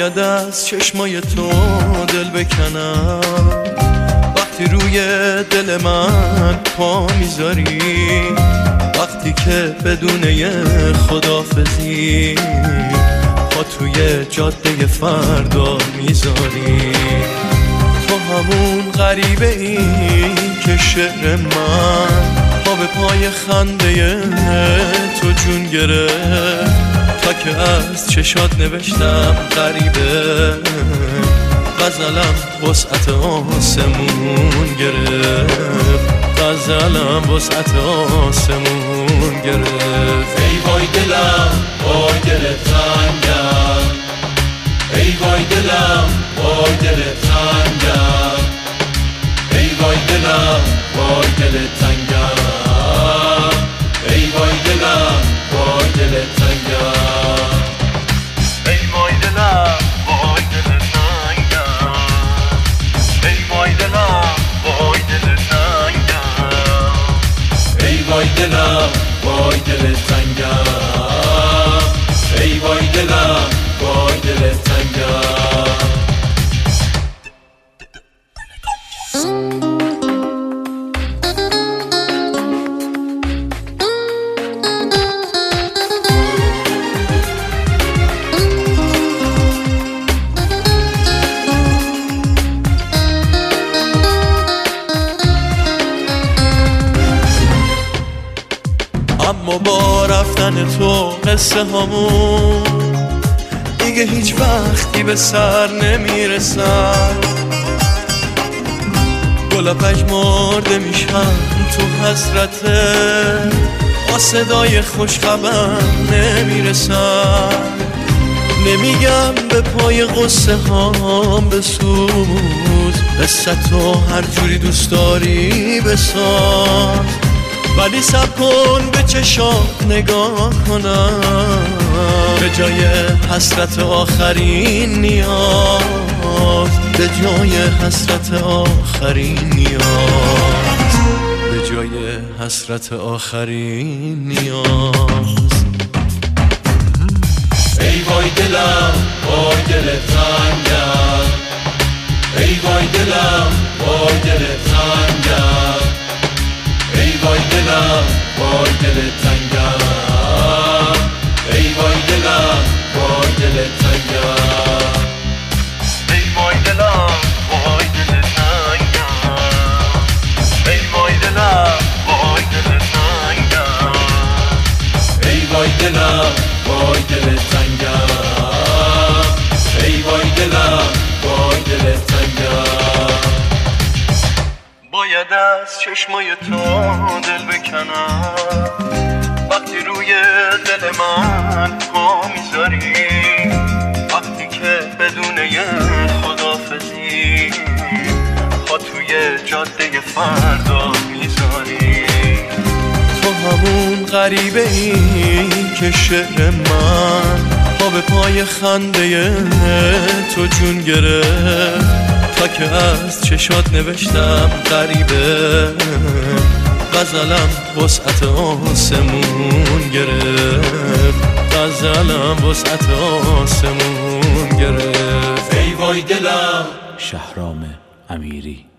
باید از چشمای تو دل بکنم وقتی روی دل من پا میذاری، وقتی که بدون یه خداحافظی پا توی جاده فردا میذاری. تو همون غریبه ای که شعر من پا به پای خنده تو جون گرفت، تا که از چشات نوشتم غریبه غزلم وسعت آسمون گرفت، غزلم وسعت آسمون گرفت. ای وای دلم وای دل تنگم، ای وای دلم وای دل تنگم، ای وای دلم وای دل تنگم، ای وای دلم وای دل تنگم، ای وای دلم وای دل تنگم، ای وای دلم وای دل تنگم، ای وای دلم وای دل تنگم، ای وای دلم وای دل تنگم. اما با رفتن تو قصه همون دیگه هیچ وقتی به سر نمیرسن، گلا پژمرده میشن تو حسرته، با صدای خوشخبر نمیرسن. نمیگم به پای قصه هام بسوز، قصه تو هر جوری دوست داری بساز، ولی صبر کن به چشات نگاه کنم، به جای حسرت آخرین نیاز، به جای حسرت آخرین نیاز، به جای حسرت آخرین نیاز. ای وای دلم وای دل تنگم، ای وای دلم وای دل تنگم، ای وای دلم وای دل تنگم، ای وای دلم وای دل تنگم، ای وای دلم وای دل تنگم، ای وای دلم وای دل تنگم، ای وای دلم وای دل تنگم، ای وای دلم وای دل تنگم. باید از چشمای تو دل بکنم وقتی روی دل من پا میذاری، وقتی که بدون یه خداحافظی پا توی جاده فردا میذاری. تو همون غریبه ای که شعر من پا به پای خنده تو جون گرفت، تا که از چشات نوشتم غریبه غزلم وسعت آسمون گرفت، غزلم وسعت آسمون گرفت. ای وای دلم. شهرام امیری.